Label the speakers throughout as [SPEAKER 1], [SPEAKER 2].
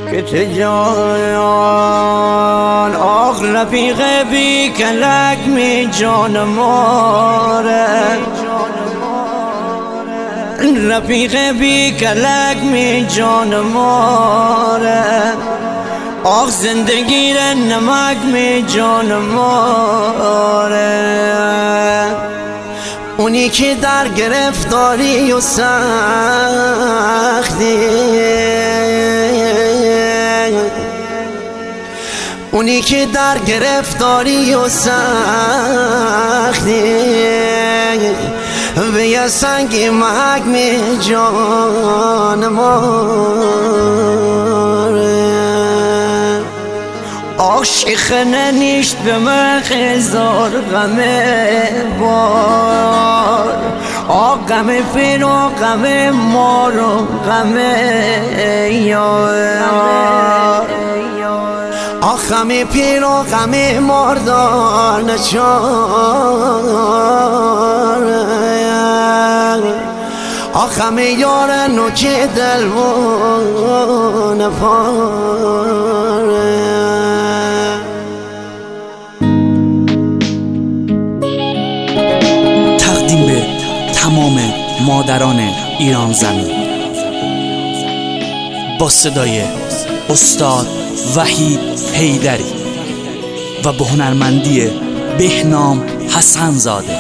[SPEAKER 1] که تجان آخ رفیق بی کلک می جان ماره، رفیق بی کلک می جان ماره، آخ زندگی را نمک می جان ماره. اونی که در گرفتاری و سختی، اونی که در گرفتاری و سختی به یه سنگ محک می جان ماره. عاشق ننیشت به من هزار غم بار، غم پیر و غم مار و غم یار، غم پیر و غم مردار نچار، غم یار نوک دل و نپاره.
[SPEAKER 2] تقدیم به تمام مادران ایران زمین با صدای استاد وحید حیدری و به هنرمندی بهنام حسن زاده.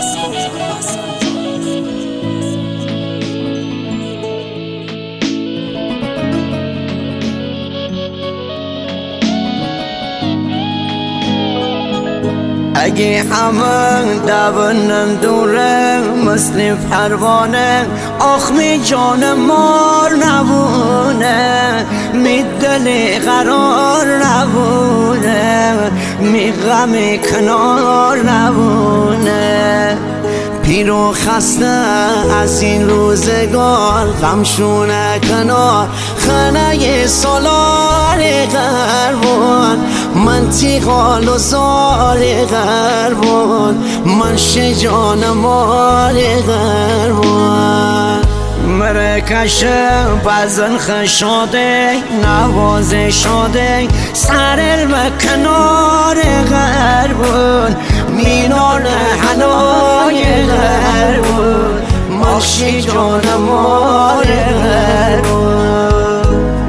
[SPEAKER 1] اگه همه دوانم دوره مثل پروانه، آخ می جان مار نبونه، می دل قرار نبونه، می غم کنار نبونه. پیر و خسته از این روزگار، غمشونه کنار خانه سالار غربون، من تیغال و زار غربون، من شجان مار غربون. مرکشه بزن خشاده نوازه شاده، سر المکنار غربون، مینار حنای غربون، من شجان مار غربون.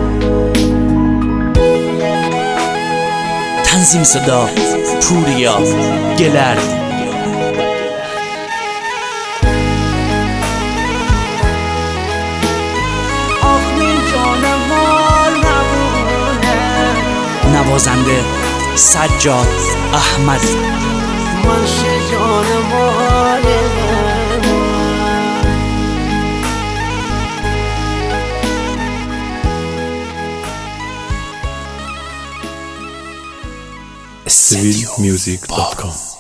[SPEAKER 2] تنظیم صدا پوریا گلردی. نوازنده سجاد احمدی.
[SPEAKER 1] من شجان مال
[SPEAKER 3] civilmusic.com